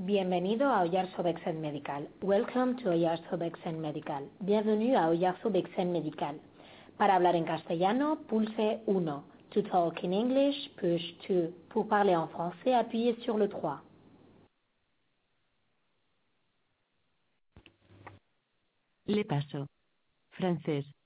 Bienvenido a Oyarzo-Bexen Medical. Welcome to Oyarzo-Bexen Medical. Bienvenue à Oyarzo-Bexen Medical. Para hablar en castellano, pulse 1. To talk in English, push 2. Pour parler en français, appuyez sur le 3. Le paso. Francés.